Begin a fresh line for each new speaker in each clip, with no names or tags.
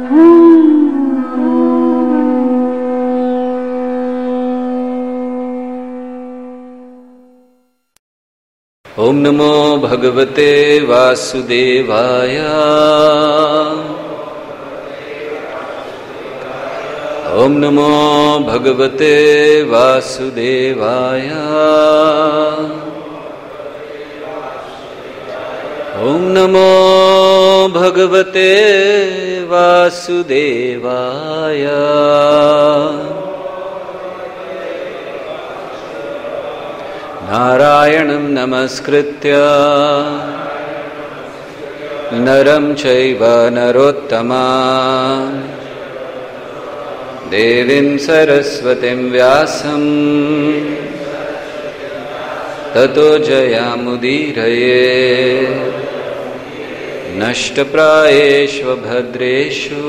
ओम नमो भगवते वासुदेवाय। ओम नमो भगवते वासुदेवाय। ओम नमो भगवते वासुदेवाय। नारायणं नमस्कृत्य नरं चैव नरोत्तमं देवीं सरस्वतीं व्यासं ततो जयामुदीरये। नष्टप्रायेषु भद्रेषु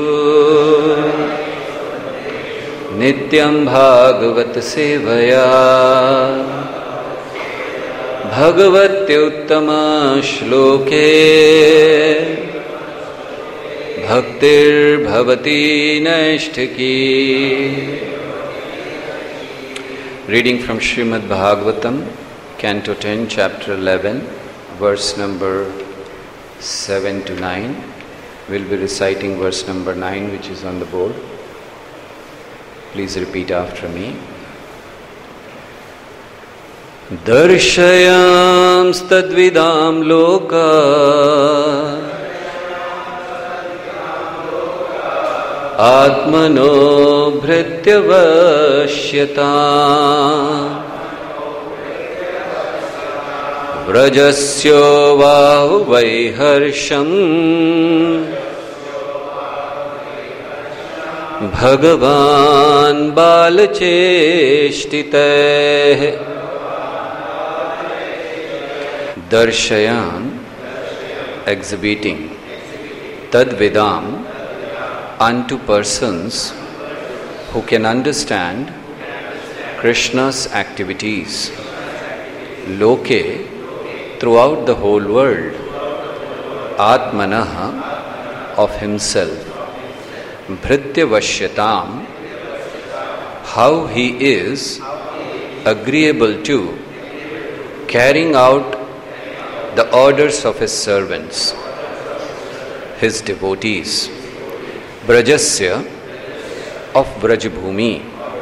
नित्यं भागवत सेवया भगवत्युत्तम श्लोके भक्तिर्भवति नैष्ठिकी। Reading from Srimad Bhagavatam, Canto 10, Chapter 11, verse number 7 to 9. We'll be reciting verse number 9, which is on the board. Please repeat after me. दर्शयांस्तद्विदां लोका आत्मनो भृत्यवश्यता व्रजस्यो वाहुवैहर्षम् भगवान् बालचेष्टितैः। Darshayan, exhibiting, tadvidam, unto persons who can understand Krishna's activities, loke, throughout the whole world, atmanaha, of himself, bhrityavashyatam, how he is agreeable to carrying out the orders of his servants, his devotees. Brajasya, of Brajabhumi.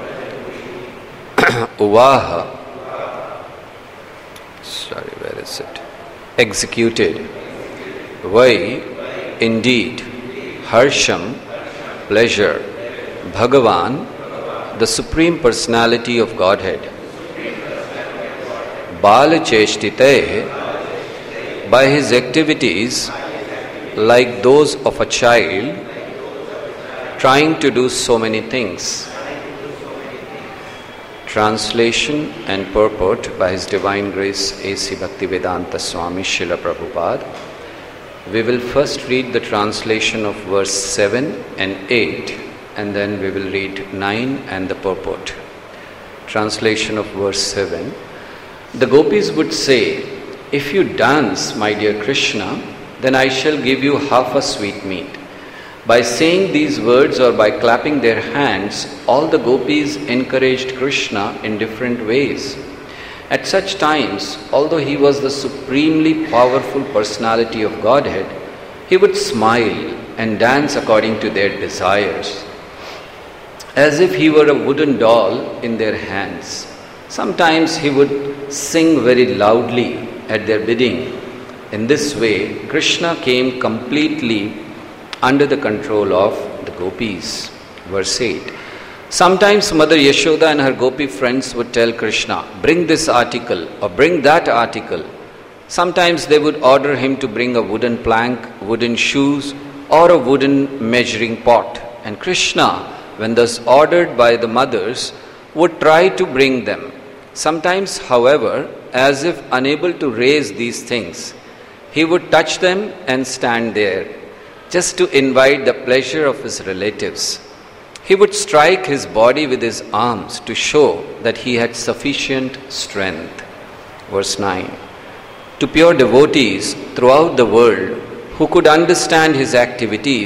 Uvaha, where is it? Executed. Vai, indeed. Harsham, pleasure. Bhagavan, the Supreme Personality of Godhead. Balacheshtite, by his activities like those of a child trying to do so many things. Translation and purport by His Divine Grace A.C. Bhaktivedanta Swami Srila Prabhupada. We will first read the translation of verse 7 and 8 and then we will read 9 and the purport. Translation of verse 7. The gopis would say, "If you dance, my dear Krishna, then I shall give you half a sweetmeat." By saying these words or by clapping their hands, all the gopis encouraged Krishna in different ways. At such times, although he was the supremely powerful personality of Godhead, he would smile and dance according to their desires, as if he were a wooden doll in their hands. Sometimes he would sing very loudly at their bidding. In this way, Krishna came completely under the control of the gopis. Verse 8. Sometimes Mother Yashoda and her gopi friends would tell Krishna, "Bring this article or bring that article." Sometimes they would order him to bring a wooden plank, wooden shoes, or a wooden measuring pot. And Krishna, when thus ordered by the mothers, would try to bring them. Sometimes, however, as if unable to raise these things, he would touch them and stand there, just to invite the pleasure of his relatives. He would strike his body with his arms to show that he had sufficient strength. Verse 9. To pure devotees throughout the world who could understand his activities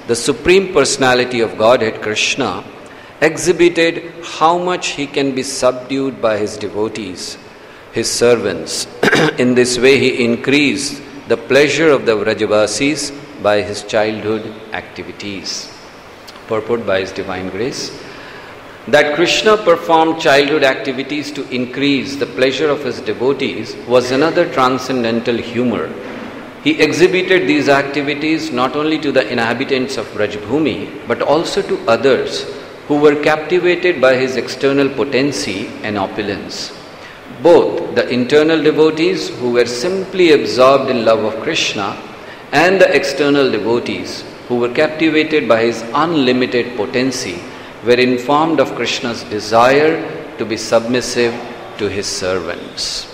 the Supreme Personality of Godhead, Krishna, exhibited how much he can be subdued by his devotees, his servants. In this way, he increased the pleasure of the Vrajavasis by his childhood activities. Purport by his divine grace. That Krishna performed childhood activities to increase the pleasure of his devotees was another transcendental humor. He exhibited these activities not only to the inhabitants of Brajbhumi, but also to others who were captivated by his external potency and opulence. Both the internal devotees who were simply absorbed in love of Krishna and the external devotees who were captivated by his unlimited potency were informed of Krishna's desire to be submissive to his servants.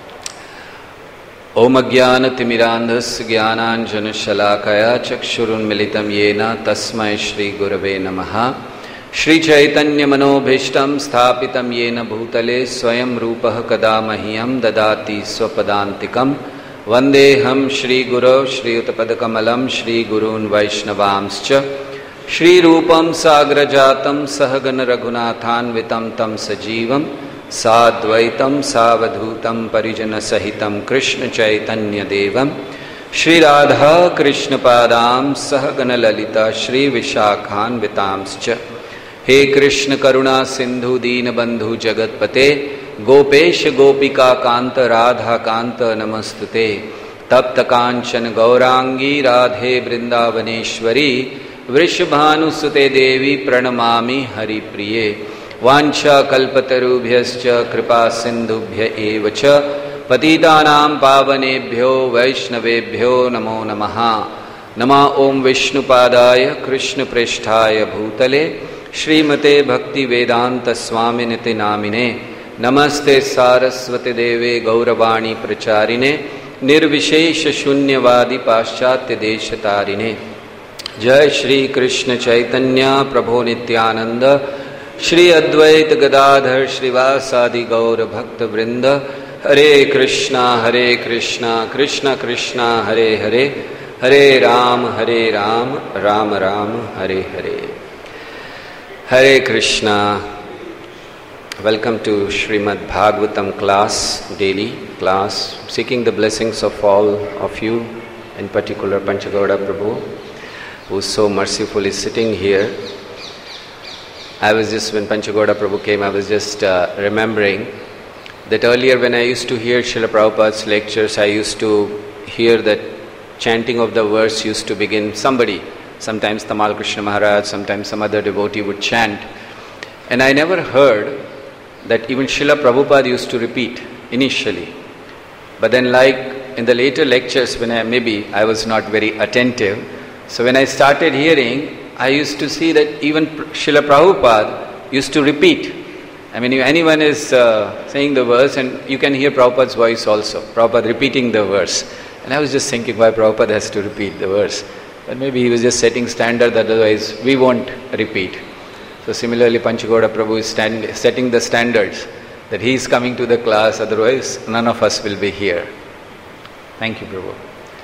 Om Ajnana Timirandhasya Jnananjana Shalakaya Chakshurunmilitam Yena Tasmai Shri Gurave Namaha Shri Chaitanya Manobhishtam Sthapitam Yena Bhutale Swayam Rupah Kada Mahyam Dadati Swapadantikam Vandeham Shri Guru Shri Utapadakamalam Shri Gurun Vaishnavamscha Shri Rupam Sagrajatam Sahagana Raghunathan Vitam Tam Sajivam Sadvaitam Savadhutam Parijana Sahitam Krishna Chaitanya Devam Shri Radha Krishna Padam Sahagana Lalita Shri Vishakhan Vitamscha He Krishna Karuna Sindhu Dina Bandhu Jagatpate Gopesh Gopika Kanta Radha Kanta Namastute Tapta Kanchan Gaurangi Radhe Vrindavaneshwari Vrishabhanusute Devi Pranamami Hari Priye Vancha Kalpatarubhyascha Kripa Sindhubhya Evacha Patitanam Pavanebhyo Vaishnavebhyo Namo Namaha Nama Om Vishnupadaya Krishna Prishthaya Bhutale Srimate Bhakti Vedanta Swaminiti Namine Namaste Saraswati Deve Gauravani Pracharine Nirvishesha Shunyavadi Paschatya Deshatarine Jai Shri Krishna Chaitanya Prabhu Nityananda Shri Advaita Gadadhar Shrivasadi Gaura Bhakta Vrinda Hare Krishna Krishna Krishna Hare Hare Hare Ram Ram Ram Hare Hare Hare Krishna. Welcome to Srimad Bhagavatam class, daily class, seeking the blessings of all of you, in particular Panchagauda Prabhu, who is so mercifully sitting here. I was just, when Panchagauda Prabhu came, I was just remembering that earlier when I used to hear Srila Prabhupada's lectures, I used to hear that chanting of the verse used to begin, sometimes Tamal Krishna Maharaj, sometimes some other devotee would chant. And I never heard that even Srila Prabhupada used to repeat initially. But then like in the later lectures when I was not very attentive, so when I started hearing, I used to see that even Srila Prabhupada used to repeat. I mean, if anyone is saying the verse, and you can hear Prabhupada's voice also, Prabhupada repeating the verse. And I was just thinking why Prabhupada has to repeat the verse. But maybe he was just setting standard, otherwise we won't repeat. So similarly, Panchagauda Prabhu is setting the standards that he is coming to the class, otherwise none of us will be here. Thank you, Prabhu.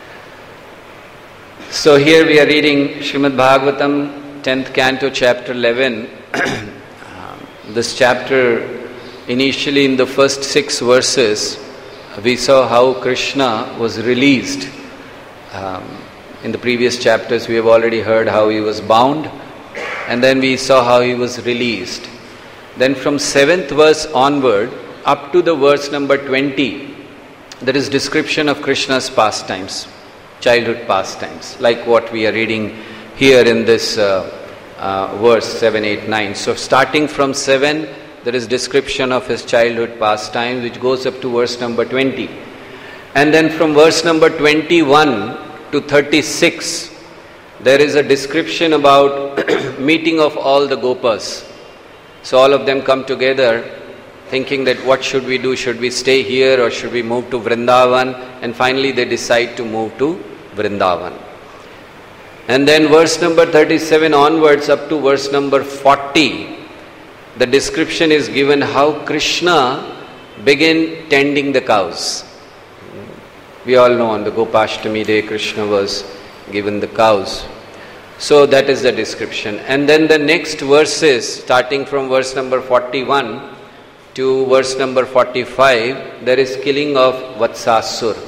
So here we are reading Srimad Bhagavatam, 10th canto, chapter 11. This chapter, initially in the first 6 verses, we saw how Krishna was released. In the previous chapters we have already heard how he was bound, and then we saw how he was released. Then from 7th verse onward, up to the verse number 20, there is description of Krishna's pastimes. Childhood pastimes, like what we are reading here in this verse 7, 8, 9. So starting from 7, there is description of his childhood pastimes, which goes up to verse number 20. And then from verse number 21 to 36, there is a description about meeting of all the Gopas. So all of them come together thinking that what should we do? Should we stay here or should we move to Vrindavan? And finally they decide to move to Vrindavan. And then verse number 37 onwards up to verse number 40, the description is given how Krishna began tending the cows. We all know on the Gopashtami day Krishna was given the cows. So that is the description. And then the next verses, starting from verse number 41 to verse number 45, there is killing of Vatsasur.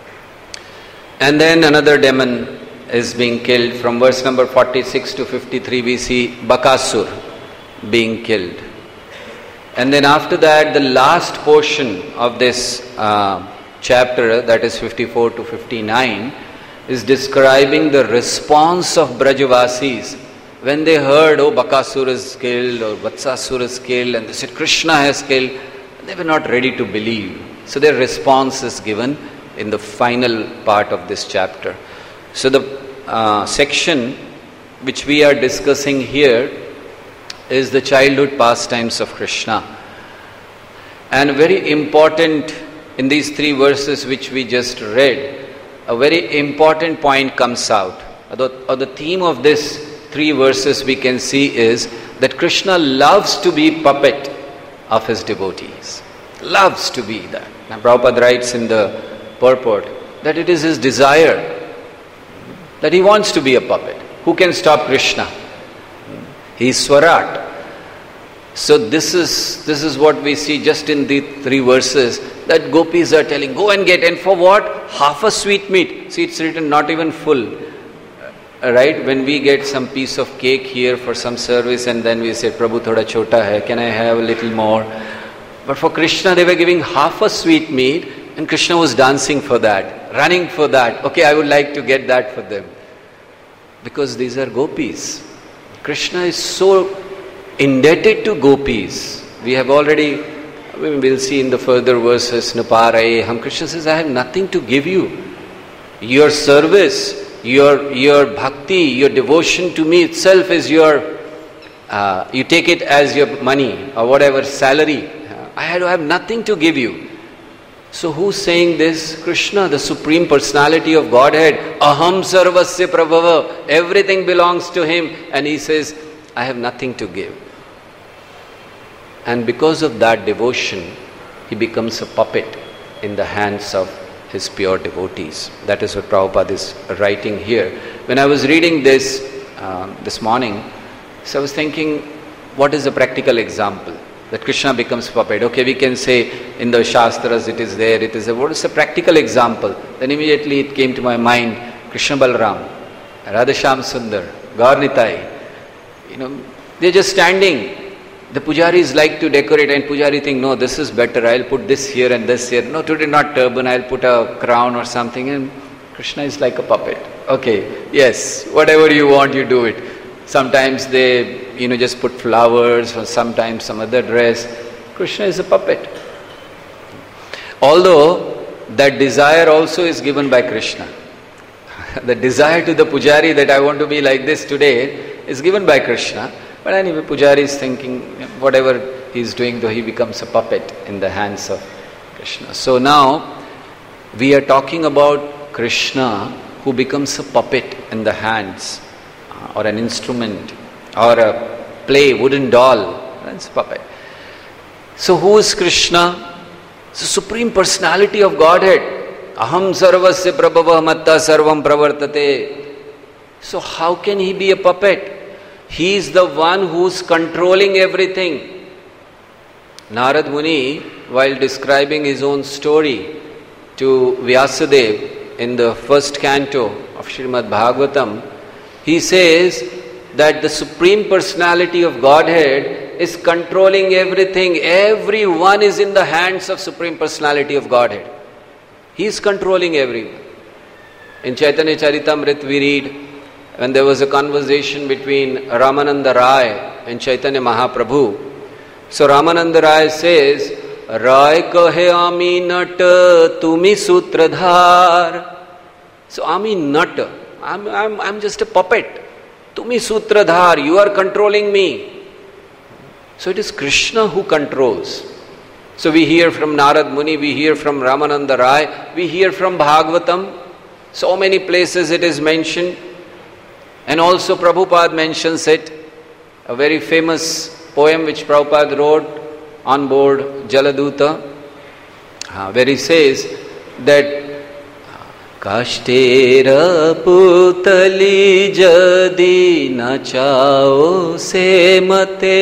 And then another demon is being killed. From verse number 46 to 53, we see Bakasur being killed. And then after that, the last portion of this chapter, that is 54 to 59, is describing the response of Brajavasis when they heard, oh, Bakasur is killed or Vatsasur is killed, and they said Krishna has killed. They were not ready to believe. So their response is given in the final part of this chapter. So the section which we are discussing here is the childhood pastimes of Krishna. And very important in these 3 verses which we just read, a very important point comes out. Or the theme of these 3 verses we can see is that Krishna loves to be puppet of his devotees. Loves to be that. Now Prabhupada writes in the purport that it is his desire that he wants to be a puppet. Who can stop Krishna? He is Swarat. So this is what we see just in the 3 verses, that gopis are telling, go and get, and for what? Half a sweetmeat. See, it's written not even full. Right? When we get some piece of cake here for some service and then we say, Prabhu thoda chota hai, can I have a little more? But for Krishna they were giving half a sweetmeat, and Krishna was dancing for that, running for that. Okay, I would like to get that for them. Because these are gopis. Krishna is so indebted to gopis. We have already, we'll see in the further verses, Nuparaye Ham. Krishna says, I have nothing to give you. Your service, your bhakti, your devotion to me itself is your, you take it as your money or whatever, salary. I have nothing to give you. So who's saying this? Krishna, the Supreme Personality of Godhead. Aham sarvasya prabhava. Everything belongs to him. And he says, I have nothing to give. And because of that devotion, he becomes a puppet in the hands of his pure devotees. That is what Prabhupada is writing here. When I was reading this this morning, so I was thinking, what is a practical example? That Krishna becomes puppet. Okay, we can say in the Shastras it is there, it is there. What is a practical example? Then immediately it came to my mind, Krishna Balram, Radhasham Sundar, Gaur Nitai. They're just standing. The pujaris like to decorate, and pujari think, no, this is better, I'll put this here and this here. No, today not turban, I'll put a crown or something. And Krishna is like a puppet. Okay, yes, whatever you want, you do it. Sometimes they, just put flowers, or sometimes some other dress. Krishna is a puppet. Although that desire also is given by Krishna. The desire to the pujari that I want to be like this today is given by Krishna. But anyway, pujari is thinking whatever he is doing, though he becomes a puppet in the hands of Krishna. So now we are talking about Krishna who becomes a puppet in the hands, or an instrument, or a play, wooden doll. That's a puppet. So who is Krishna? It's the Supreme Personality of Godhead. Aham sarvasya prabhava matta sarvam pravartate. So how can he be a puppet? He is the one who is controlling everything. Narad Muni, while describing his own story to Vyasadeva in the first canto of Srimad Bhagavatam, he says that the Supreme Personality of Godhead is controlling everything. Everyone is in the hands of Supreme Personality of Godhead. He is controlling everyone. In Chaitanya Charitamrita we read, when there was a conversation between Ramananda Rai and Chaitanya Mahaprabhu. So Ramananda Rai says, Rai kahe ami nat tumi sutradhar. So ami nat, I'm just a puppet. Tumi sutradhar, you are controlling me. So it is Krishna who controls. So we hear from Narad Muni, we hear from Ramananda Rai, we hear from Bhagavatam. So many places it is mentioned. And also Prabhupada mentions it, a very famous poem which Prabhupada wrote on board Jaladuta, where he says that काष्ठेर पुतली जदि नचाओ से मते,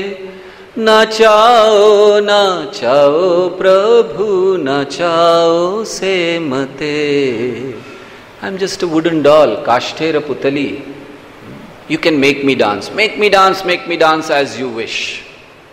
नचाओ नचाओ प्रभु नचाओ से मते. I'm just a wooden doll, Kashtera Putali. You can make me dance, make me dance as you wish.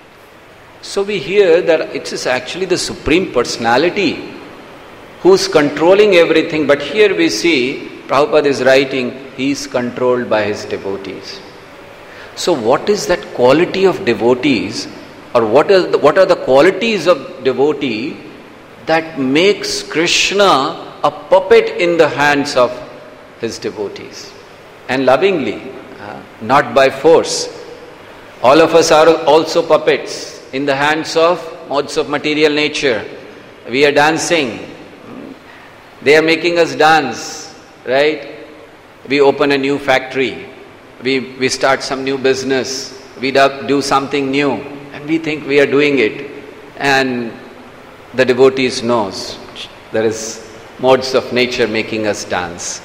So we hear that it is actually the Supreme Personality who's controlling everything, but here we see, Prabhupada is writing, he is controlled by his devotees. So what is that quality of devotees, or what are the qualities of devotee that makes Krishna a puppet in the hands of his devotees? And lovingly, not by force. All of us are also puppets in the hands of modes of material nature. We are dancing. They are making us dance, right? We open a new factory. We start some new business. We do something new. And we think we are doing it. And the devotees knows there is modes of nature making us dance.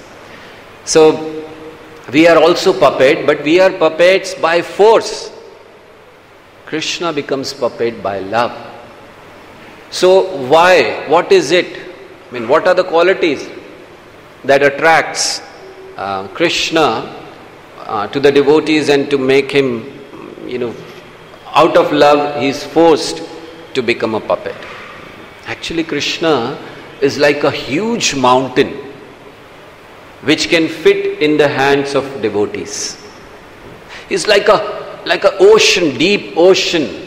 So we are also puppet, but we are puppets by force. Krishna becomes puppet by love. So why? What is it? I mean, what are the qualities that attracts Krishna to the devotees and to make him, out of love, he is forced to become a puppet. Actually, Krishna is like a huge mountain which can fit in the hands of devotees. He's like a ocean, deep ocean,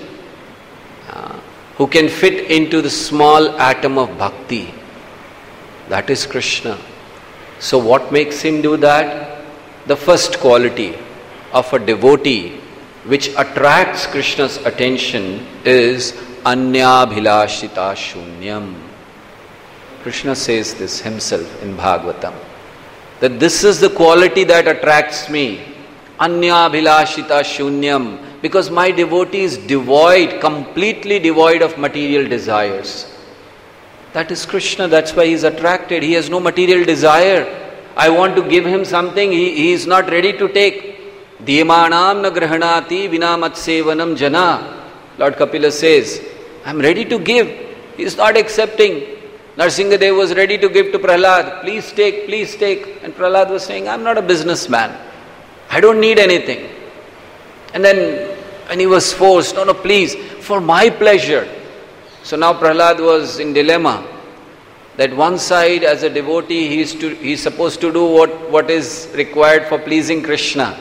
who can fit into the small atom of bhakti. That is Krishna. So what makes him do that? The first quality of a devotee which attracts Krishna's attention is Anyabhilashita Shunyam. Krishna says this himself in Bhagavatam, that this is the quality that attracts me. Anyabhilashita Shunyam. Because my devotee is devoid, completely devoid of material desires. That is Krishna, that's why he is attracted. He has no material desire. I want to give him something, he is not ready to take. Dyemanam na grahanati vina matsevanam jana. Lord Kapila says, I am ready to give. He is not accepting. Narsingadev was ready to give to Prahlad. Please take, please take. And Prahlad was saying, I am not a businessman. I don't need anything. And then when he was forced, no, please, for my pleasure. So now Prahlad was in dilemma, that one side as a devotee he is supposed to do what is required for pleasing Krishna.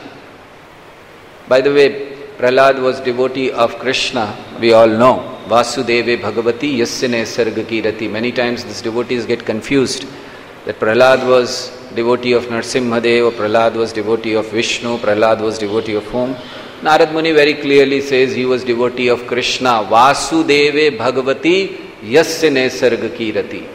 By the way, Prahlad was devotee of Krishna, we all know. Vasudeve Bhagavati Yasyane Sargaki Rati. Many times these devotees get confused that Prahlad was devotee of Narsimhadev, or Prahlad was devotee of Vishnu, Prahlad was devotee of whom? Narad Muni very clearly says he was devotee of Krishna. Vasudeve Bhagavati Yasyane Sargaki Rati.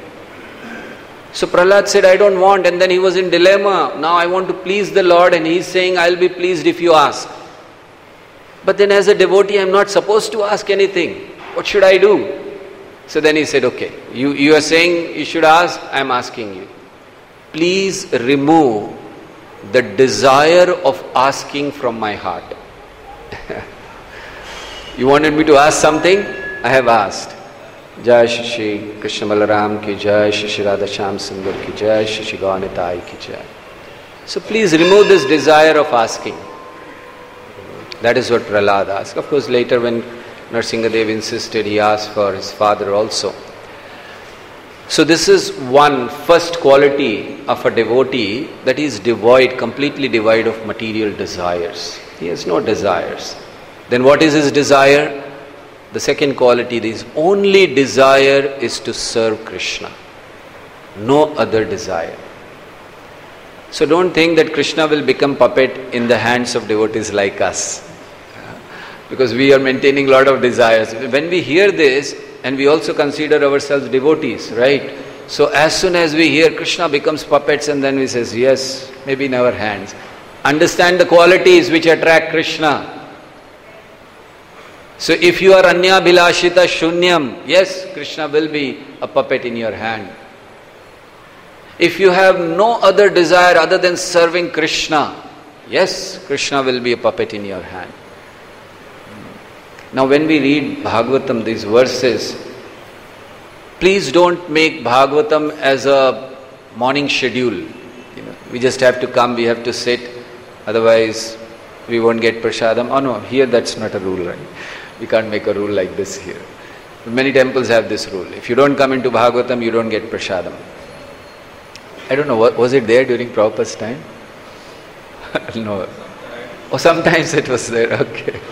So Prahlad said, I don't want, and then he was in dilemma. Now I want to please the Lord, and he is saying, I'll be pleased if you ask. But then as a devotee, I'm not supposed to ask anything. What should I do? So then he said, okay, you are saying you should ask, I'm asking you. Please remove the desire of asking from my heart. You wanted me to ask something? I have asked. Jai Shri Krishna Balaram ki Jai, Shri Radha Shyam Sundar ki Jai, Shri Gaunitai ki Jai. So please remove this desire of asking. That is what Prahlad asked. Of course, later when Narsingadev insisted, he asked for his father also. So this is one first quality of a devotee, that he is devoid, completely devoid of material desires. He has no desires. Then what is his desire? The second quality, his only desire is to serve Krishna. No other desire. So don't think that Krishna will become puppet in the hands of devotees like us. Because we are maintaining a lot of desires. When we hear this, and we also consider ourselves devotees, right? So as soon as we hear Krishna becomes puppets, and then we say, yes, maybe in our hands. Understand the qualities which attract Krishna. So if you are Anyabhilashita Shunyam, yes, Krishna will be a puppet in your hand. If you have no other desire other than serving Krishna, yes, Krishna will be a puppet in your hand. Now when we read Bhagavatam, these verses, please don't make Bhagavatam as a morning schedule. We just have to come, we have to sit, otherwise we won't get prasadam. Oh no, here that's not a rule, right? We can't make a rule like this here. Many temples have this rule. If you don't come into Bhagavatam, you don't get prasadam. I don't know, was it there during Prabhupada's time? No. Oh, sometimes it was there, okay.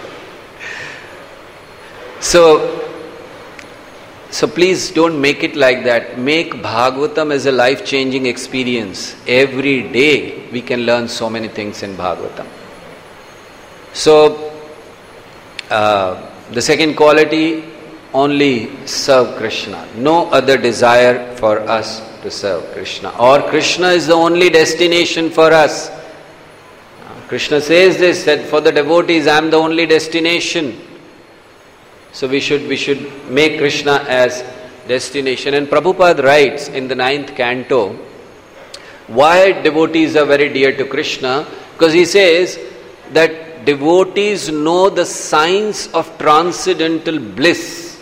So please don't make it like that. Make Bhagavatam as a life-changing experience. Every day we can learn so many things in Bhagavatam. So, the second quality, only serve Krishna. No other desire for us to serve Krishna. Or Krishna is the only destination for us. Krishna says this, that for the devotees I am the only destination. So we should make Krishna as destination. And Prabhupada writes in the 9th canto, why devotees are very dear to Krishna? Because he says that devotees know the signs of transcendental bliss.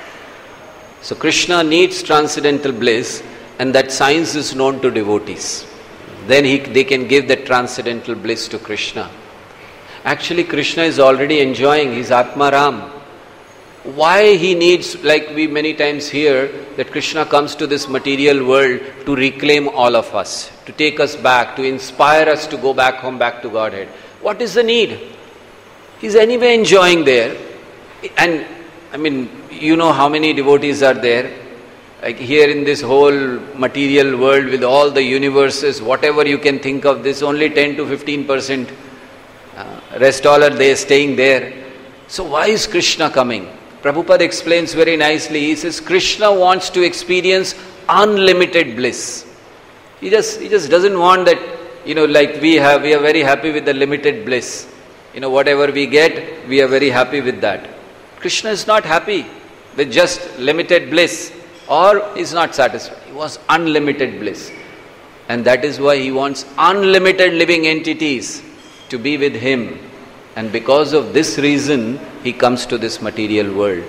So Krishna needs transcendental bliss, and that science is known to devotees. Then they can give that transcendental bliss to Krishna. Actually, Krishna is already enjoying his Atmaram. Why he needs, like we many times hear, that Krishna comes to this material world to reclaim all of us, to take us back, to inspire us to go back home, back to Godhead. What is the need? He's anyway enjoying there. And I mean, you know how many devotees are there? Like here in this whole material world with all the universes, whatever you can think of, this only 10 to 15%. Rest all are there, staying there. So why is Krishna coming? Prabhupada explains very nicely. He says Krishna wants to experience unlimited bliss. He just doesn't want that, like we are very happy with the limited bliss. Whatever we get, we are very happy with that. Krishna is not happy with just limited bliss, or is not satisfied. He wants unlimited bliss. And that is why he wants unlimited living entities to be with him. And because of this reason, he comes to this material world.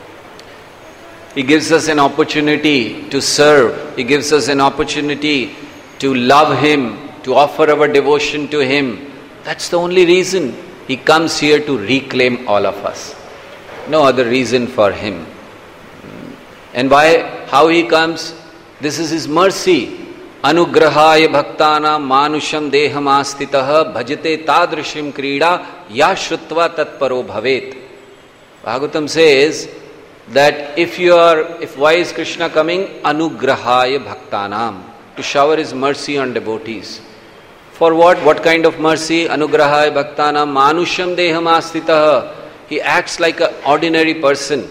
He gives us an opportunity to serve. He gives us an opportunity to love him, to offer our devotion to him. That's the only reason he comes here, to reclaim all of us. No other reason for him. And how he comes? This is his mercy. Anugrahaya bhaktana manusham deham astitah bhajate tadrishim krida ya shrutva tatparo bhavet. Bhagavatam says that why is Krishna coming? Anugrahaya bhaktanam, to shower his mercy on devotees. For what? What kind of mercy? Anugrahaya bhaktanam manusham deham astitah. He acts like an ordinary person.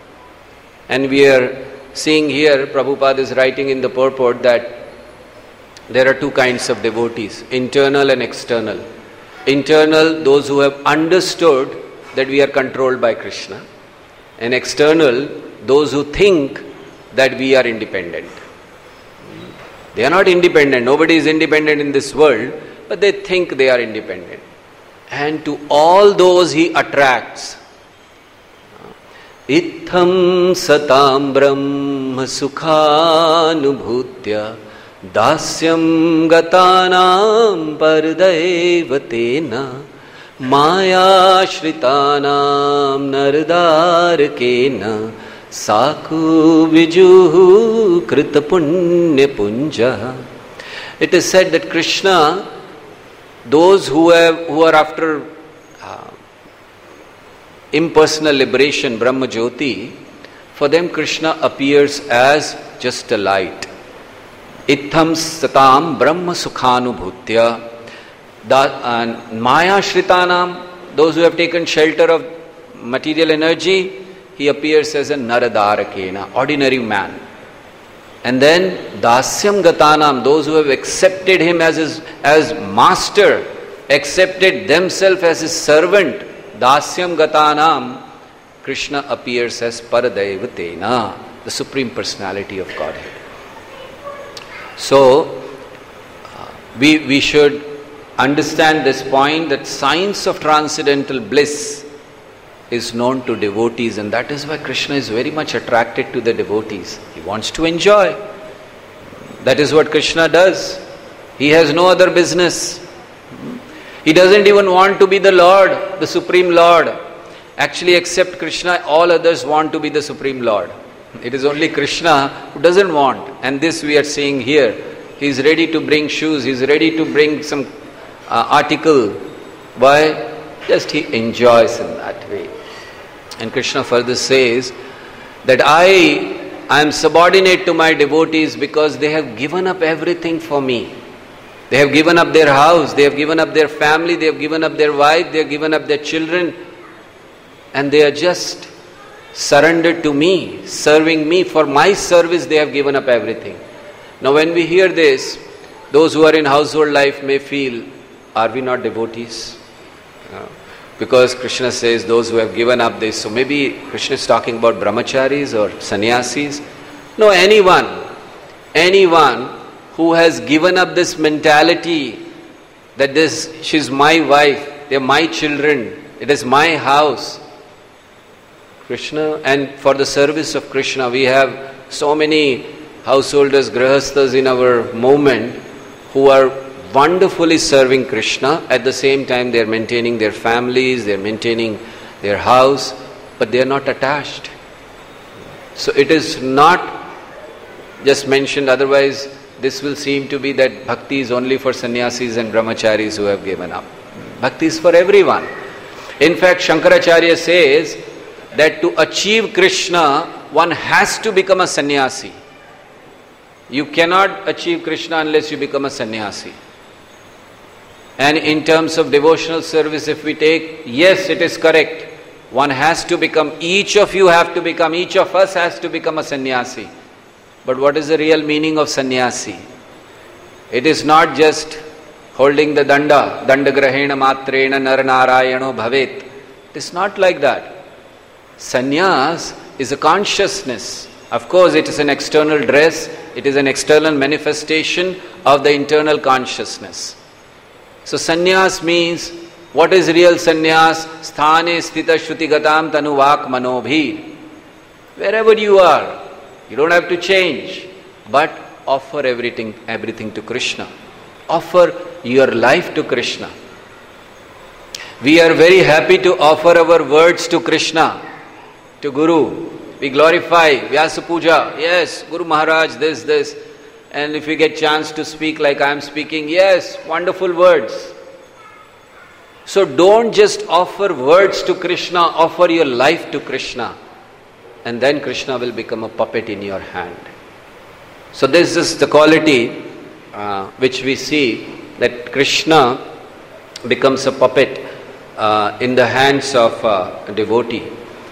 And we are seeing here, Prabhupada is writing in the purport that there are two kinds of devotees, internal and external. Internal, those who have understood that we are controlled by Krishna. And external, those who think that we are independent. They are not independent. Nobody is independent in this world, but they think they are independent. And to all those he attracts. Itham satam brahma sukhanubhutya dasyam gatanam pardevatena maya shritanam nardarkena saku vijuhu krita punya punja. It is said that Krishna, those who are after impersonal liberation, Brahma Jyoti, for them Krishna appears as just a light. Itham satam brahma sukhanubhutya. Maya shritanam, those who have taken shelter of material energy, he appears as a naradarakena, ordinary man. And then dasyam gatanam, those who have accepted him as master, accepted themselves as his servant, dasyam gatanam, Krishna appears as Paradevatena, the Supreme Personality of Godhead. So, we should understand this point, that science of transcendental bliss is known to devotees, and that is why Krishna is very much attracted to the devotees. He wants to enjoy. That is what Krishna does. He has no other business. He doesn't even want to be the Lord, the Supreme Lord. Actually, except Krishna, all others want to be the Supreme Lord. It is only Krishna who doesn't want. And this we are seeing here. He is ready to bring shoes. He is ready to bring some article. Why? Just he enjoys in that way. And Krishna further says that I am subordinate to my devotees because they have given up everything for me. They have given up their house, they have given up their family, they have given up their wife, they have given up their children, and they are just surrendered to me, serving me. For my service they have given up everything. Now when we hear this, those who are in household life may feel, are we not devotees? Because Krishna says those who have given up this. So maybe Krishna is talking about brahmacharis or sannyasis. No, anyone who has given up this mentality that she's my wife, they're my children, it is my house. Krishna, and for the service of Krishna, we have so many householders, grihasthas in our movement who are wonderfully serving Krishna. At the same time, they are maintaining their families, they are maintaining their house, but they are not attached. So it is not just mentioned, otherwise this will seem to be that bhakti is only for sannyasis and brahmacharis who have given up. Bhakti is for everyone. In fact, Shankaracharya says that to achieve Krishna, one has to become a sannyasi. You cannot achieve Krishna unless you become a sannyasi. And in terms of devotional service, if we take, yes, it is correct. One has to become, each of us has to become a sannyasi. But what is the real meaning of sannyasi? It is not just holding the danda grahena matrena nar narayano bhavet. It is not like that. Sannyas is a consciousness. Of course, it is an external dress, it is an external manifestation of the internal consciousness. So sannyas means, what is real sannyas? Sthane sthita shrutigatam tanuvak manobhi. Wherever you are, you don't have to change, but offer everything to Krishna. Offer your life to Krishna. We are very happy to offer our words to Krishna, to Guru. We glorify Vyasa Puja. Yes, Guru Maharaj, this. And if we get chance to speak like I am speaking, yes, wonderful words. So don't just offer words to Krishna, offer your life to Krishna. And then Krishna will become a puppet in your hand. So this is the quality which we see, that Krishna becomes a puppet in the hands of a devotee.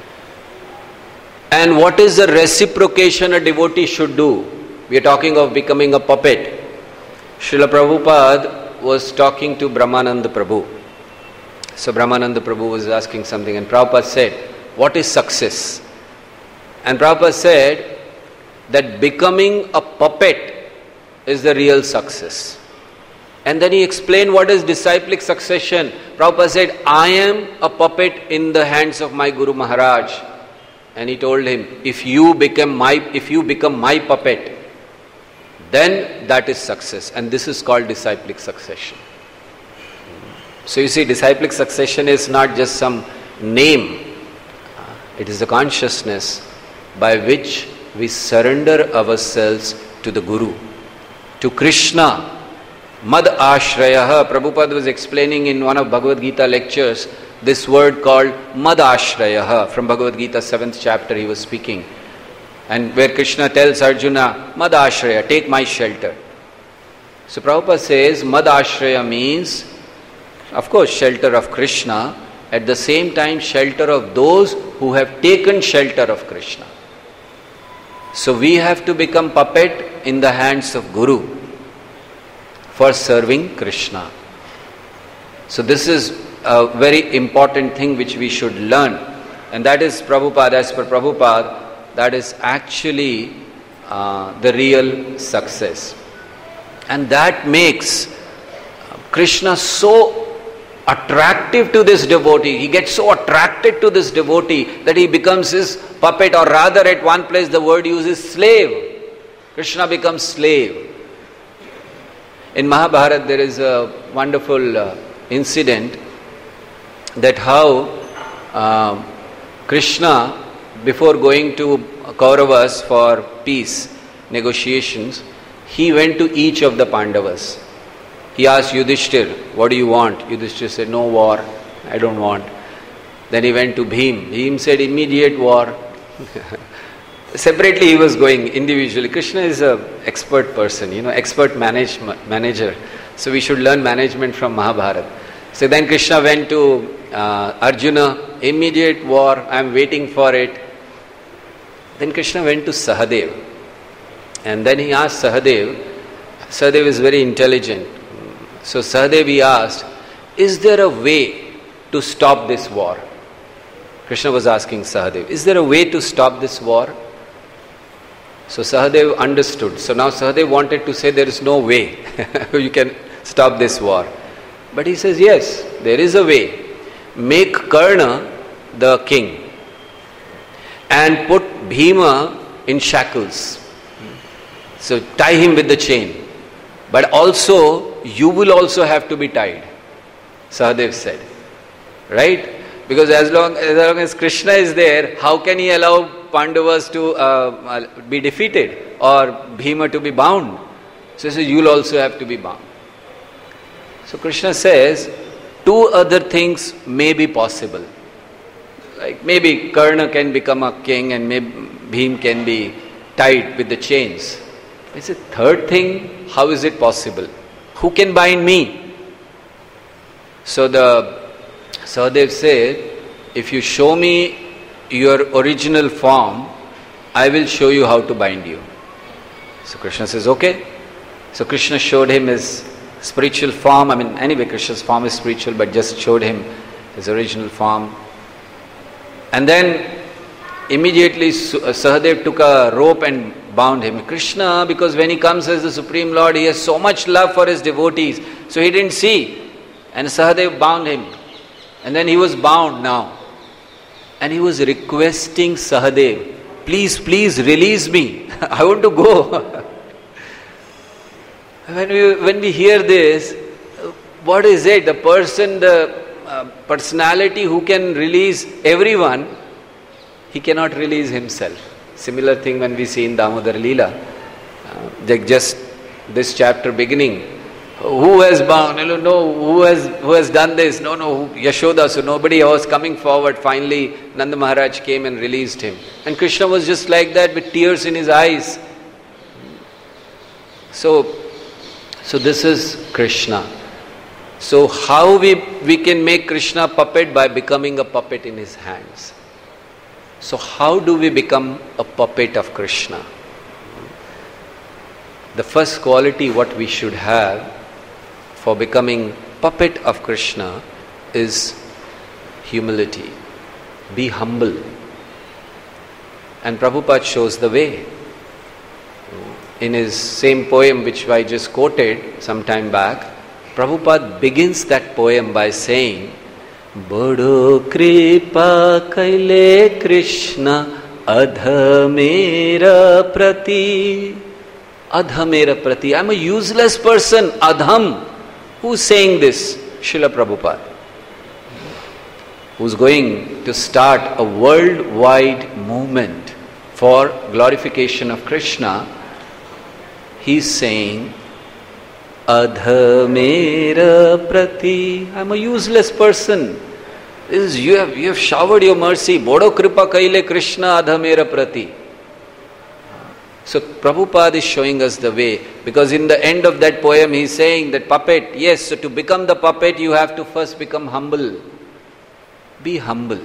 And what is the reciprocation a devotee should do? We are talking of becoming a puppet. Srila Prabhupada was talking to Brahmananda Prabhu. So Brahmananda Prabhu was asking something, and Prabhupada said, what is success? And Prabhupada said that becoming a puppet is the real success. And then he explained what is disciplic succession. Prabhupada said, I am a puppet in the hands of my Guru Maharaj. And he told him, if you become my puppet, then that is success. And this is called disciplic succession. So you see, disciplic succession is not just some name. It is the consciousness by which we surrender ourselves to the Guru, to Krishna. Mad Ashrayaha. Prabhupada was explaining in one of Bhagavad Gita lectures this word called Mad Ashrayaha. From Bhagavad Gita 7th chapter he was speaking. And where Krishna tells Arjuna, Mad Ashraya, take my shelter. So Prabhupada says Mad Ashraya means, of course, shelter of Krishna, at the same time shelter of those who have taken shelter of Krishna. So we have to become puppet in the hands of Guru for serving Krishna. So this is a very important thing which we should learn. And that is Prabhupada, as per Prabhupada, that is actually the real success. And that makes Krishna so attractive to this devotee. He gets so attracted to this devotee that he becomes his puppet, or rather at one place the word uses slave. Krishna becomes slave. In Mahabharata there is a wonderful incident that how Krishna, before going to Kauravas for peace negotiations, he went to each of the Pandavas. He asked Yudhishthir, what do you want? Yudhishthir said, no war, I don't want. Then he went to Bhim. Bhim said, immediate war. Separately he was going, individually. Krishna is an expert person, expert manager. So we should learn management from Mahabharata. So then Krishna went to Arjuna, immediate war, I am waiting for it. Then Krishna went to Sahadev. And then he asked Sahadev. Sahadev is very intelligent. So Sahadev, he asked, is there a way to stop this war? Krishna was asking Sahadev, is there a way to stop this war? So Sahadev understood. So now Sahadev wanted to say there is no way you can stop this war. But he says, yes, there is a way. Make Karna the king and put Bhima in shackles. So tie him with the chain. But also, you will also have to be tied, Sahadev said. Right? Because as long as Krishna is there, how can he allow Pandavas to be defeated or Bhima to be bound? So he says, you will also have to be bound. So Krishna says, two other things may be possible. Like maybe Karna can become a king and maybe Bhim can be tied with the chains. He said, third thing, how is it possible? Who can bind me? So the Sahadev said, if you show me your original form, I will show you how to bind you. So Krishna says, okay. So Krishna showed him his spiritual form. Anyway, Krishna's form is spiritual, but just showed him his original form. And then immediately Sahadev took a rope and bound him. Krishna, because when he comes as the Supreme Lord, he has so much love for his devotees. So he didn't see. And Sahadev bound him. And then he was bound now. And he was requesting Sahadev, please release me. I want to go. When we hear this, what is it? The person, the personality who can release everyone, he cannot release himself. Similar thing when we see in Damodar Leela. Just this chapter beginning. Who has bound? No, who has done this? No, Yashoda. So nobody was coming forward. Finally, Nanda Maharaj came and released him. And Krishna was just like that with tears in his eyes. So this is Krishna. So how we can make Krishna puppet? By becoming a puppet in his hands. So how do we become a puppet of Krishna? The first quality what we should have for becoming puppet of Krishna is humility. Be humble. And Prabhupada shows the way. In his same poem which I just quoted some time back, Prabhupada begins that poem by saying, Bado kripa kaile Krishna adhamera prati. Adhamera prati. I'm a useless person. Adham. Who's saying this? Srila Prabhupada. Who's going to start a worldwide movement for glorification of Krishna. He's saying, Adhamera prati. I'm a useless person. This is, you have showered your mercy. Bodo kripa kaile Krishna adhamera prati. So Prabhupada is showing us the way. Because in the end of that poem he's saying that puppet, yes, so to become the puppet you have to first become humble. Be humble.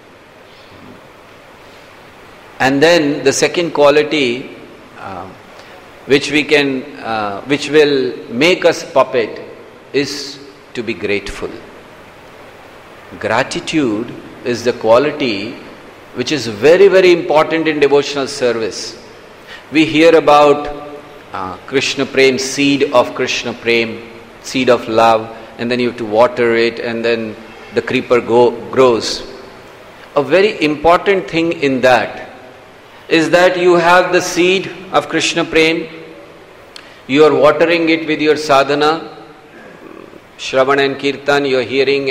And then the second quality which will make us puppet is to be grateful. Gratitude is the quality which is very, very important in devotional service. We hear about Krishna Prem, seed of Krishna Prem, seed of love, and then you have to water it, and then the creeper grows. A very important thing in that is that you have the seed of Krishna Prem, you are watering it with your sadhana, Shravan and Kirtan, you are hearing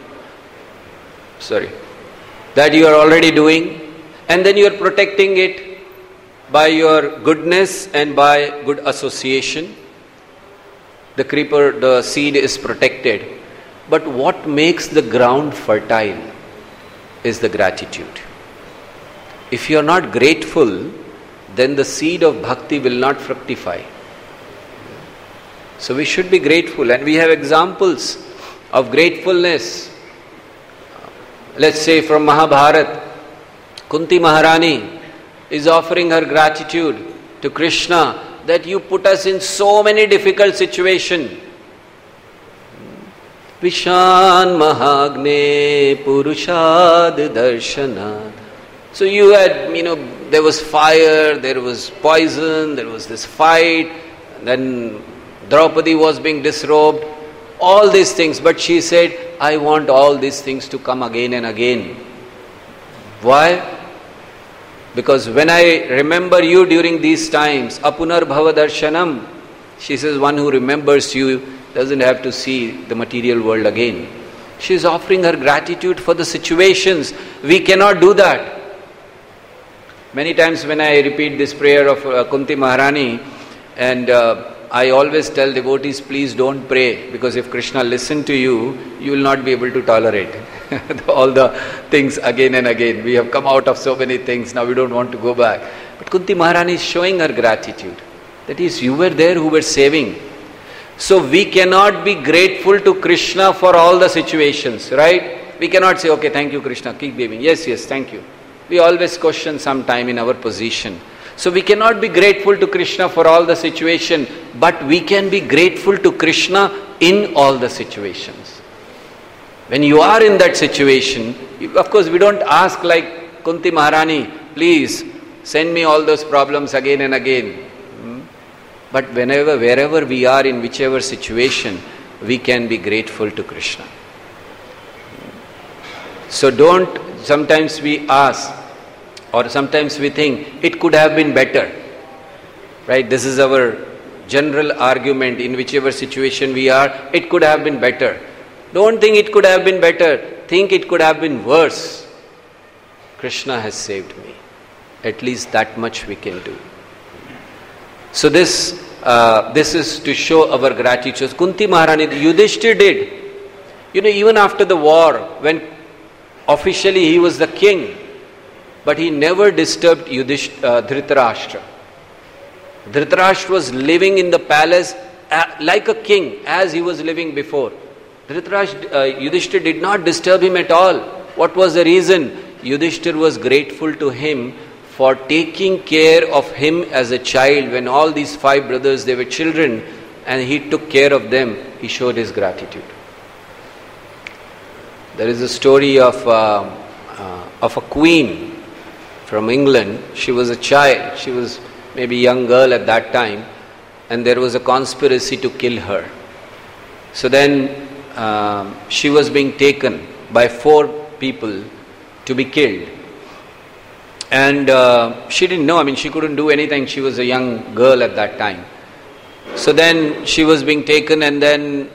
that you are already doing, and then you are protecting it by your goodness and by good association. The creeper, the seed is protected. But what makes the ground fertile is the gratitude. If you are not grateful, then the seed of bhakti will not fructify. So we should be grateful, and we have examples of gratefulness. Let's say from Mahabharata, Kunti Maharani is offering her gratitude to Krishna that you put us in so many difficult situations. Vishan Mahagne Purushad Darshanat. So you had, there was fire, there was poison, there was this fight, then Draupadi was being disrobed, all these things. But she said, I want all these things to come again and again. Why? Because when I remember you during these times, Apunar Bhava Darshanam, she says, one who remembers you doesn't have to see the material world again. She is offering her gratitude for the situations. We cannot do that. Many times when I repeat this prayer of Kunti Maharani, and I always tell devotees, please don't pray, because if Krishna listens to you, you will not be able to tolerate all the things again and again. We have come out of so many things, now we don't want to go back. But Kunti Maharani is showing her gratitude. That is, you were there who were saving. So we cannot be grateful to Krishna for all the situations, right? We cannot say, okay, thank you Krishna, keep giving. Yes, thank you. We always question sometime in our position. So we cannot be grateful to Krishna for all the situation, but we can be grateful to Krishna in all the situations. When you are in that situation, of course we don't ask like Kunti Maharani, please send me all those problems again and again. But wherever we are, in whichever situation, we can be grateful to Krishna. So sometimes we ask, or sometimes we think, it could have been better. Right? This is our general argument. In whichever situation we are, it could have been better. Don't think it could have been better. Think it could have been worse. Krishna has saved me. At least that much we can do. So this is to show our gratitude. Kunti Maharani, Yudhishthira did. Even after the war, when officially he was the king, but he never disturbed Dhritarashtra. Dhritarashtra was living in the palace like a king, as he was living before. Yudhishthira did not disturb him at all. What was the reason? Yudhishthira was grateful to him for taking care of him as a child. When all these 5 brothers, they were children, and he took care of them, he showed his gratitude. There is a story of a queen from England. She was a child. She was maybe a young girl at that time, and there was a conspiracy to kill her. So then she was being taken by 4 people to be killed. And she didn't know, she couldn't do anything. She was a young girl at that time. So then she was being taken, and then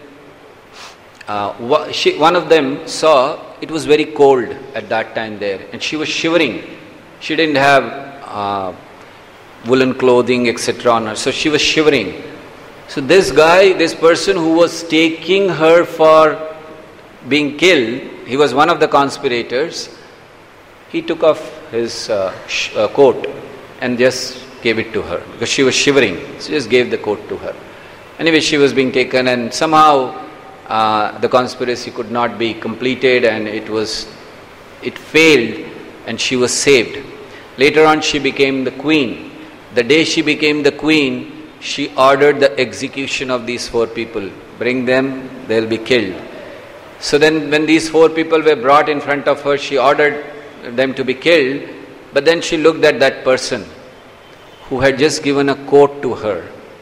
one of them saw it was very cold at that time there, and she was shivering. She didn't have woolen clothing, etc. on her, so she was shivering. So this person who was taking her for being killed, he was one of the conspirators. He took off his coat and just gave it to her because she was shivering. So just gave the coat to her. Anyway, she was being taken, and somehow the conspiracy could not be completed, and it failed, and she was saved. Later on, she became the queen. The day she became the queen, she ordered the execution of these 4 people. Bring them, they'll be killed. So then when these 4 people were brought in front of her, she ordered them to be killed, but then she looked at that person who had just given a coat to her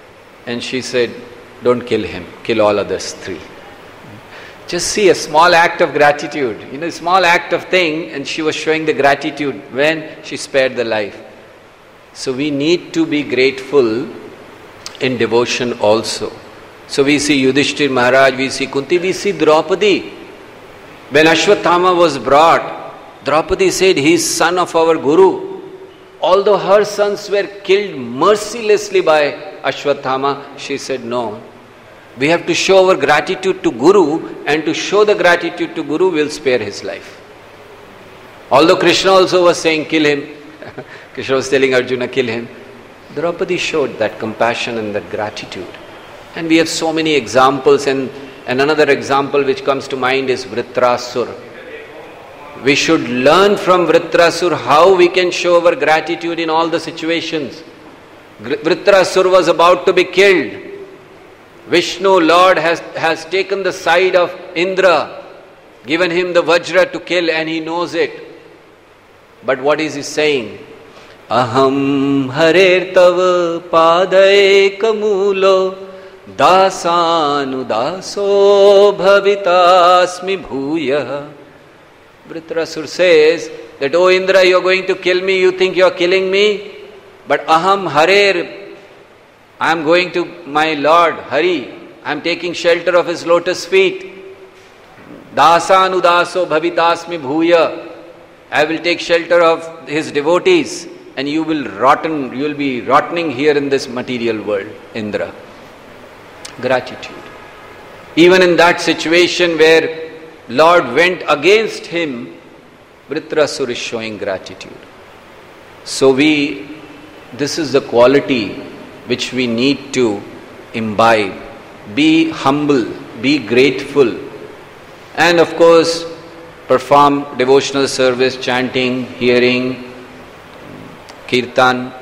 And she said, don't kill him, kill all others 3. Just see a small act of gratitude, a small act of thing, and she was showing the gratitude when she spared the life. So we need to be grateful in devotion also. So we see Yudhishthir Maharaj, we see Kunti, we see Draupadi. When Ashwatthama was brought, Draupadi said, he is son of our Guru. Although her sons were killed mercilessly by Ashwatthama, she said, no. We have to show our gratitude to Guru, and to show the gratitude to Guru, we'll spare his life. Although Krishna also was saying, kill him. Krishna was telling Arjuna, kill him. Draupadi showed that compassion and that gratitude. And we have so many examples, and another example which comes to mind is Vritrasur. We should learn from Vritrasur how we can show our gratitude in all the situations. Vritrasur was about to be killed. Vishnu, Lord, has taken the side of Indra, given him the Vajra to kill, and he knows it. But what is he saying? Aham harer tav padaye kamulo dasanu daso bhavitasmi bhuya. Vritrasur says that, oh Indra, you are going to kill me, you think you are killing me? But aham harer, I am going to my Lord Hari, I am taking shelter of his lotus feet. Dasanu daso bhavitasmi bhuya. I will take shelter of his devotees, and you will be rotting here in this material world, Indra. Gratitude. Even in that situation where Lord went against him, Vritrasur is showing gratitude. So this is the quality which we need to imbibe. Be humble, be grateful, and of course perform devotional service, chanting, hearing, kirtan,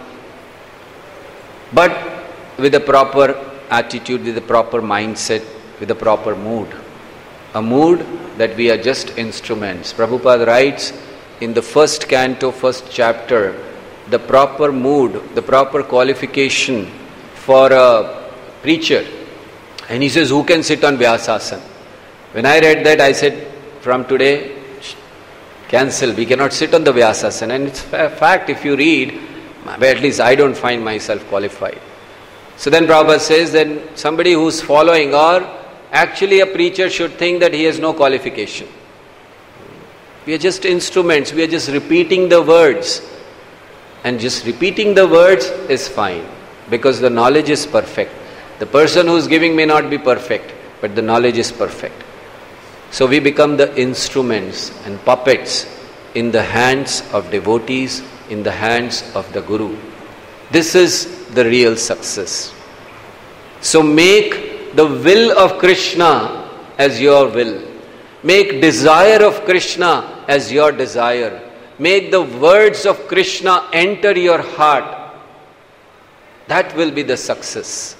but with a proper attitude, with a proper mindset, with a proper mood. A mood that we are just instruments. Prabhupada writes in the first canto, first chapter, the proper mood, the proper qualification for a preacher. And he says, who can sit on Vyasasana? When I read that, I said, from today, cancel. We cannot sit on the Vyasasana. And it's a fact, if you read, at least I don't find myself qualified. So then Prabhupada says that somebody who's following, or actually a preacher, should think that he has no qualification. We are just instruments. We are just repeating the words. And just repeating the words is fine, because the knowledge is perfect. The person who is giving may not be perfect, but the knowledge is perfect. So we become the instruments and puppets in the hands of devotees, in the hands of the Guru. This is the real success. So make the will of Krishna as your will. Make desire of Krishna as your desire. Make the words of Krishna enter your heart. That will be the success.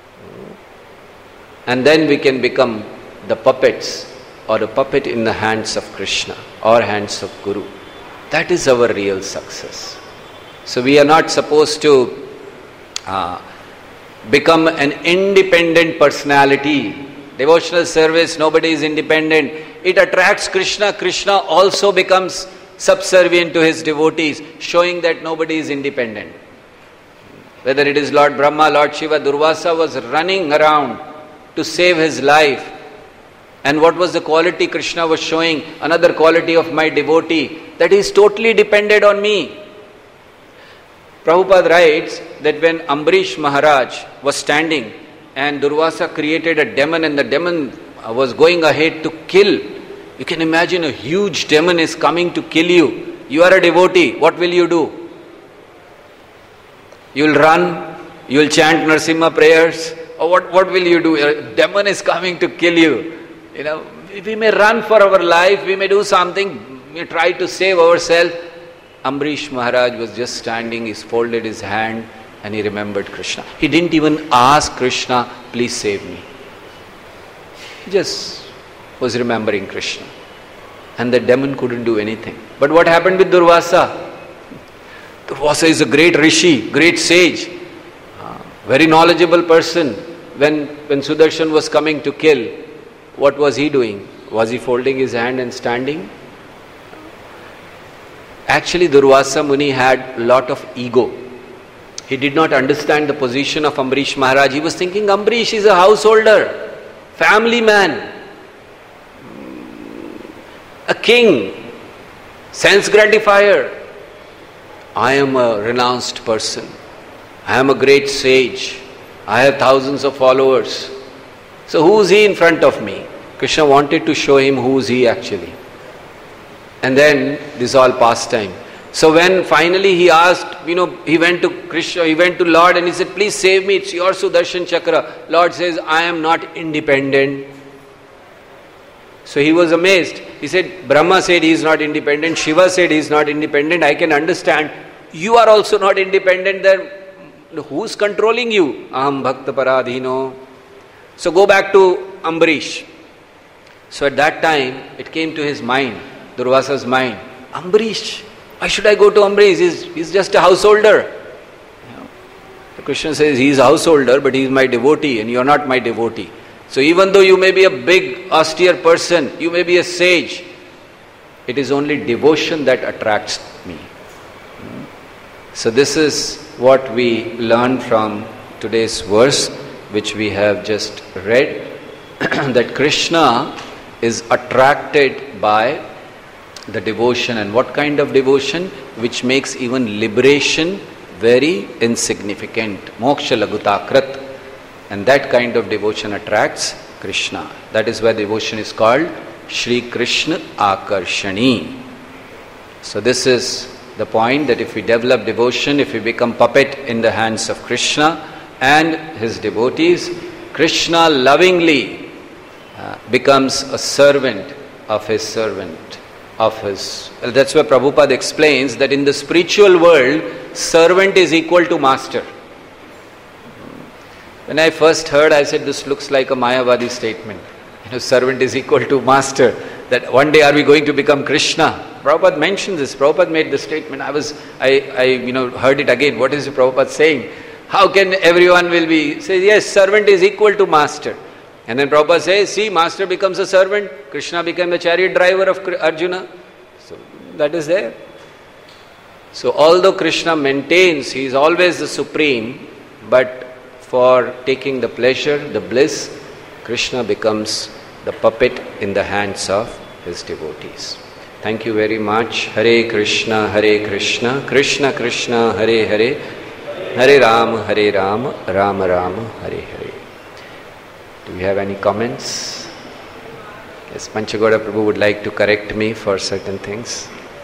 And then we can become the puppets, or a puppet in the hands of Krishna or hands of Guru. That is our real success. So we are not supposed to become an independent personality. Devotional service, nobody is independent. It attracts Krishna. Krishna also becomes subservient to his devotees, showing that nobody is independent. Whether it is Lord Brahma, Lord Shiva, Durvasa was running around to save his life. And what was the quality Krishna was showing? Another quality of my devotee, that he is totally dependent on me. Prabhupada writes that when Ambarish Maharaj was standing and Durvasa created a demon, and the demon was going ahead to kill. You can imagine a huge demon is coming to kill you. You are a devotee. What will you do? You will run, you will chant Narasimha prayers, or what will you do? A demon is coming to kill you. We may run for our life, we may do something, we try to save ourselves. Ambarish Maharaj was just standing, he folded his hand and he remembered Krishna. He didn't even ask Krishna, please save me. He just was remembering Krishna. And the demon couldn't do anything. But what happened with Durvasa? Durvasa is a great rishi, great sage. Very knowledgeable person. When Sudarshan was coming to kill, what was he doing? Was he folding his hand and standing? Actually, Durvasa Muni had a lot of ego. He did not understand the position of Ambarish Maharaj. He was thinking, Ambarish is a householder, family man, a king, sense gratifier. I am a renounced person. I am a great sage. I have thousands of followers. So who is he in front of me? Krishna wanted to show him who is he actually. And then this all pastime. So when finally he asked, he went to Krishna, he went to Lord and he said, please save me, it's your Sudarshan Chakra. Lord says, I am not independent. So he was amazed. He said, Brahma said he is not independent, Shiva said he is not independent, I can understand. You are also not independent, then who's controlling you? Aham bhakta paradhino. So go back to Ambarish. So at that time, it came to his mind, Durvasa's mind, Ambarish, why should I go to Ambarish? He's just a householder. The Krishna says, he is a householder, but he is my devotee and you are not my devotee. So even though you may be a big, austere person, you may be a sage, it is only devotion that attracts me. So this is what we learn from today's verse, which we have just read, that Krishna is attracted by the devotion. And what kind of devotion? Which makes even liberation very insignificant. Moksha lagutakrat. And that kind of devotion attracts Krishna. That is why devotion is called Shri Krishna Akarshani. So this is the point, that if we develop devotion, if we become puppet in the hands of Krishna and his devotees, Krishna lovingly becomes a servant of his servant. That's why Prabhupada explains that in the spiritual world, servant is equal to master. When I first heard, I said, this looks like a Mayavadi statement. Servant is equal to master. That one day are we going to become Krishna? Prabhupada mentioned this. Prabhupada made the statement. I heard it again. What is Prabhupada saying? How can everyone will be? Says, yes, servant is equal to master. And then Prabhupada says, see, master becomes a servant. Krishna became the chariot driver of Arjuna. So that is there. So although Krishna maintains he is always the supreme, but for taking the pleasure, the bliss, Krishna becomes the puppet in the hands of his devotees. Thank you very much. Hare Krishna, Krishna Krishna, Hare Hare, Hare Rama, Rama Rama, Hare Hare. Do you have any comments? Yes, Panchagoda Prabhu would like to correct me for certain things.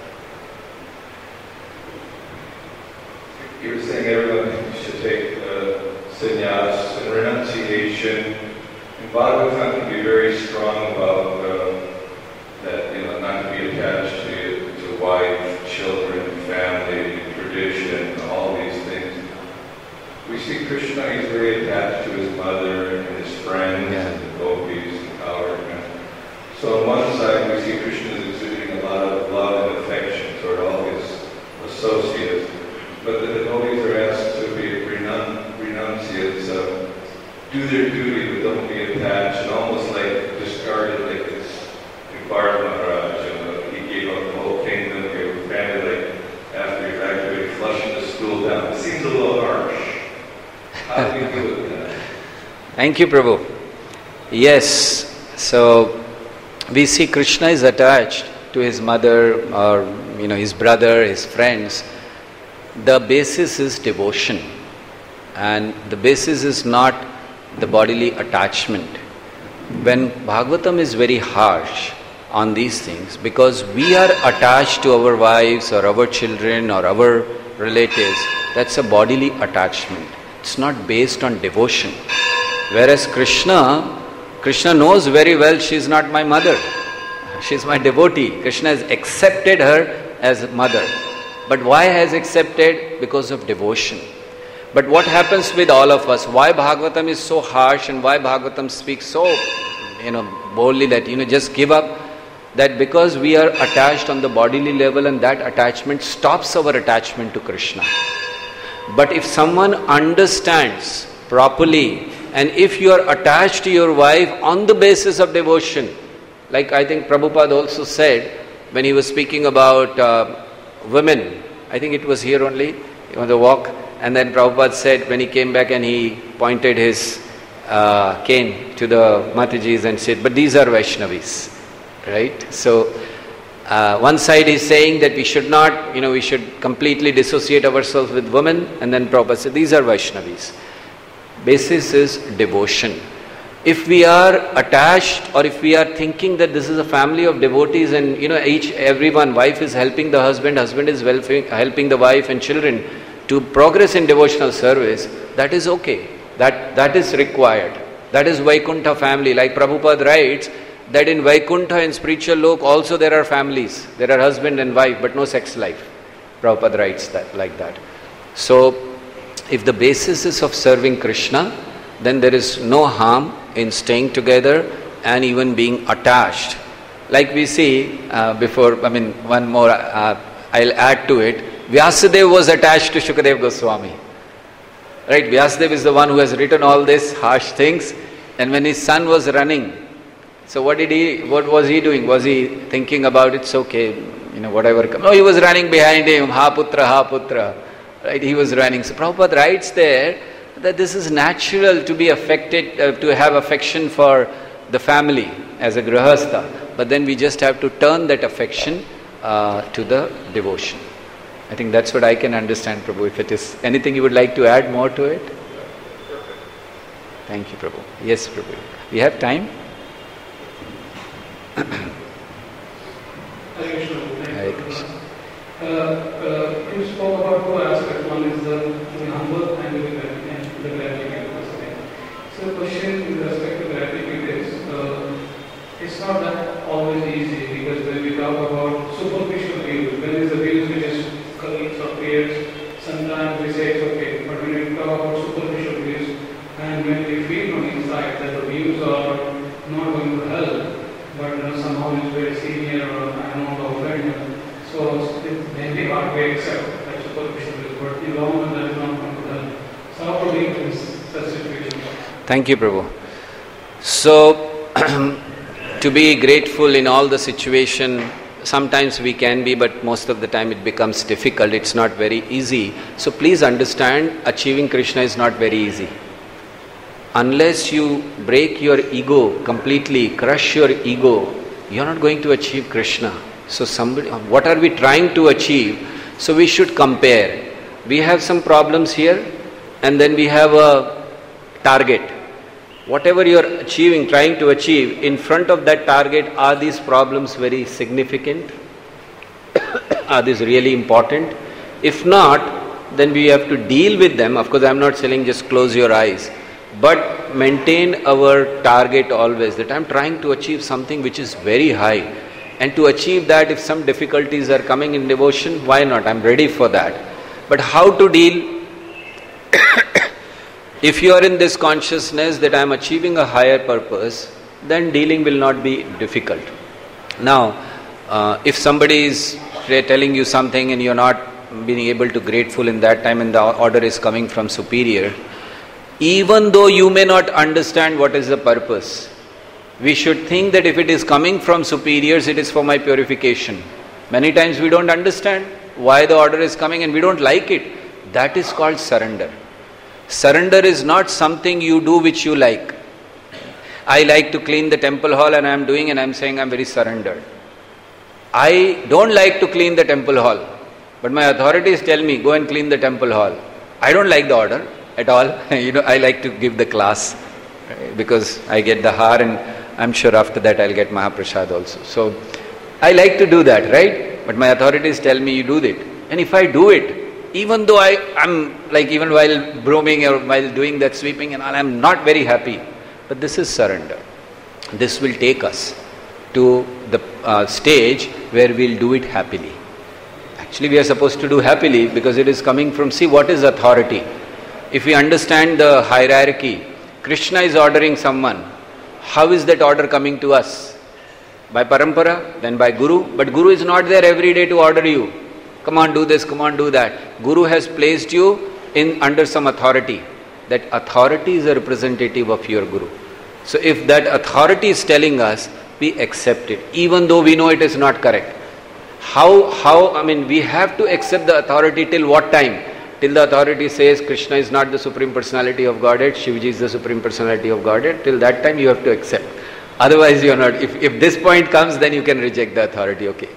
You were saying everyone should take sannyas and renunciation. And Bhagavatam can be very strong about that, not to be attached to wife, children, family, tradition, all these things. We see Krishna, he's very attached to his mother and his friends and the gopis and power. So on one side we see Krishna is exuding a lot of love and affection toward all his associates. But the devotees are asked to be renunciates, do their duty but don't be attached, and almost like discarded like it's Bharat Maharaj. He gave up the whole kingdom, gave a family, like after he graduated, flushing the school down. It seems a little harsh. How do you deal with that?
Thank you, Prabhu. Yes, so we see Krishna is attached to his mother or his brother, his friends. The basis is devotion, and the basis is not the bodily attachment. When Bhagavatam is very harsh on these things, because we are attached to our wives or our children or our relatives, that's a bodily attachment. It's not based on devotion. Whereas Krishna knows very well she is not my mother. She is my devotee. Krishna has accepted her as mother. But why has accepted? Because of devotion. But what happens with all of us? Why Bhagavatam is so harsh and why Bhagavatam speaks so, boldly that, just give up? That because we are attached on the bodily level and that attachment stops our attachment to Krishna. But if someone understands properly, and if you are attached to your wife on the basis of devotion, like I think Prabhupada also said when he was speaking about women, I think it was here only, on the walk, and then Prabhupada said when he came back and he pointed his cane to the Matajis and said, but these are Vaishnavis, right? So one side is saying that we should not, we should completely dissociate ourselves with women, and then Prabhupada said these are Vaishnavis. Basis is devotion. If we are attached, or if we are thinking that this is a family of devotees and everyone, wife is helping the husband is helping the wife and children to progress in devotional service, that is okay. That is required. That is Vaikuntha family. Like Prabhupada writes that in Vaikuntha, in spiritual lok, also there are families. There are husband and wife, but no sex life. Prabhupada writes that like that. So, if the basis is of serving Krishna, then there is no harm in staying together and even being attached. Like we see one more, I'll add to it. Vyasadeva was attached to Shukadev Goswami. Right, Vyasadeva is the one who has written all these harsh things, and when his son was running, so what was he doing? Was he thinking about it's okay, whatever comes? No, he was running behind him, ha putra, right, he was running. So Prabhupada writes there that this is natural to be affected, to have affection for the family as a grihastha, but then we just have to turn that affection to the devotion. I think that's what I can understand, Prabhu. If it is anything you would like to add more to it? Thank you, Prabhu. Yes, Prabhu. We have time?
Hare Krishna. You spoke about two aspects. One is the humble and the gratitude. So the question with respect to gratitude is, it's not that always easy, because when we talk about superficial views, when there is a views which is colleagues or peers, sometimes we say it's okay, but when we talk about superficial views, and when we feel from inside that the views are not going to help, but somehow it's very senior or I don't know offend, so then we can't accept that superficial views, but in the long run that is not going to help. So how to deal with such situation?
Thank you, Prabhu. So, to be grateful in all the situation, sometimes we can be, but most of the time it becomes difficult. It's not very easy. So please understand, achieving Krishna is not very easy. Unless you break your ego completely, crush your ego, you're not going to achieve Krishna. So what are we trying to achieve? So we should compare. We have some problems here, and then we have a target. Whatever you are achieving, trying to achieve, in front of that target, are these problems very significant? Are these really important? If not, then we have to deal with them. Of course, I am not saying just close your eyes, but maintain our target always, that I am trying to achieve something which is very high. And to achieve that, if some difficulties are coming in devotion, why not? I am ready for that. But how to deal? If you are in this consciousness that I am achieving a higher purpose, then dealing will not be difficult. Now, if somebody is telling you something and you are not being able to grateful in that time and the order is coming from superior, even though you may not understand what is the purpose, we should think that if it is coming from superiors, it is for my purification. Many times we don't understand why the order is coming and we don't like it. That is called surrender. Surrender is not something you do which you like. I like to clean the temple hall and I am doing and I am saying I am very surrendered. I don't like to clean the temple hall, but my authorities tell me go and clean the temple hall. I don't like the order at all. I like to give the class because I get the har and I am sure after that I will get Mahaprasad also. So I like to do that, right? But my authorities tell me you do it. And if I do it, even though I'm like even while brooming or while doing that sweeping and all, I'm not very happy. But this is surrender. This will take us to the stage where we'll do it happily. Actually, we are supposed to do happily because it is coming from, see what is authority. If we understand the hierarchy, Krishna is ordering someone. How is that order coming to us? By parampara, then by Guru. But Guru is not there every day to order you. Come on, do this, come on, do that. Guru has placed you under some authority. that authority is a representative of your Guru. So if that authority is telling us, we accept it, even though we know it is not correct. We have to accept the authority till what time? Till the authority says Krishna is not the Supreme Personality of Godhead, Shivji is the Supreme Personality of Godhead. Till that time you have to accept. Otherwise you are not. If this point comes, then you can reject the authority. Okay.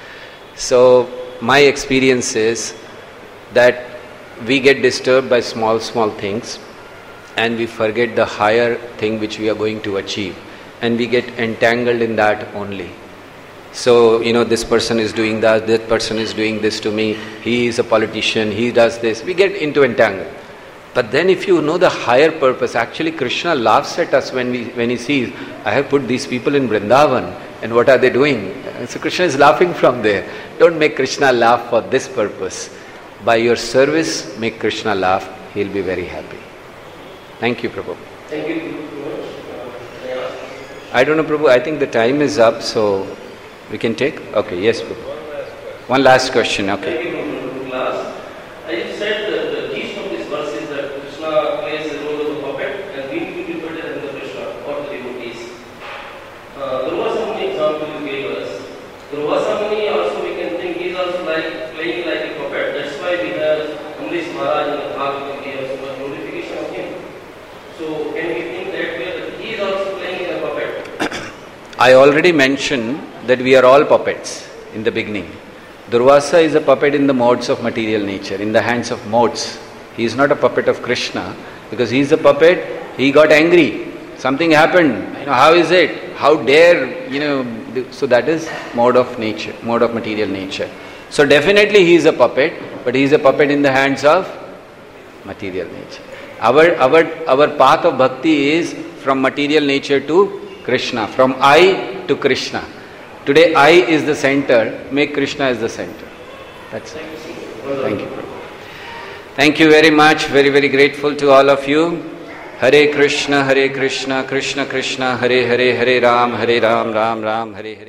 So my experience is that we get disturbed by small things and we forget the higher thing which we are going to achieve, and we get entangled in that only. So, this person is doing that person is doing this to me, he is a politician, he does this, we get into entangled. But then if you know the higher purpose, actually Krishna laughs at us when he sees, I have put these people in Vrindavan, and what are they doing? So Krishna is laughing from there. Don't make Krishna laugh for this purpose. By your service, make Krishna laugh, he'll be very happy. Thank you, Prabhu.
Thank you very much.
I don't know, Prabhu, I think the time is up, so we can take? Okay, yes, Prabhu. One last question, okay.
Thank you, class. I just said that the gist of this verse is that Krishna plays the role of a puppet and we need to be better than the Krishna or the devotees. Durvasa Muni example you gave us. Durvasa Muni also we can think he is also playing like a puppet. That's why we have Amrish Maharaj and the Bhagavad Gita, so much glorification of him. So can we think that way that he is also playing a puppet?
I already mentioned that we are all puppets in the beginning. Durvasa is a puppet in the modes of material nature, in the hands of modes. He is not a puppet of Krishna, because he is a puppet, he got angry. Something happened. How is it? How dare, so that is mode of nature, mode of material nature. So definitely he is a puppet, but he is a puppet in the hands of material nature. Our path of bhakti is from material nature to Krishna, from I to Krishna. Today I is the center, make Krishna as the center. That's it. Thank you. Thank you very much. Very, very grateful to all of you. Hare Krishna, Krishna Krishna, Hare Hare, Hare Ram, Ram Ram, Hare Hare.